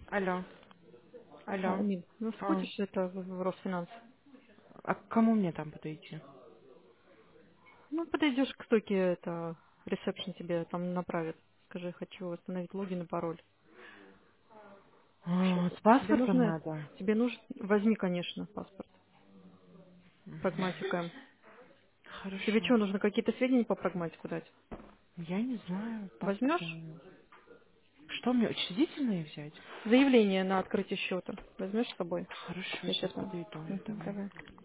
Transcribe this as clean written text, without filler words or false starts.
Алло, алло. Умин, ну А, сходишь это в Росфинанс. а к кому мне там подойти? Ну, подойдешь к стойке, это ресепшн тебе там направит. Скажи, хочу восстановить логин и пароль. Сейчас. С Тебе паспортом нужно, надо? возьми, конечно, паспорт. Прагматика. Тебе Хорошо. что, нужно какие-то сведения по прагматику дать? Я не знаю, паспорта. Возьмешь Что мне, учредительные взять? заявление на открытие счета? Возьмешь с собой? Хорошо, Я сейчас сейчас. подойду. Давай. Давай.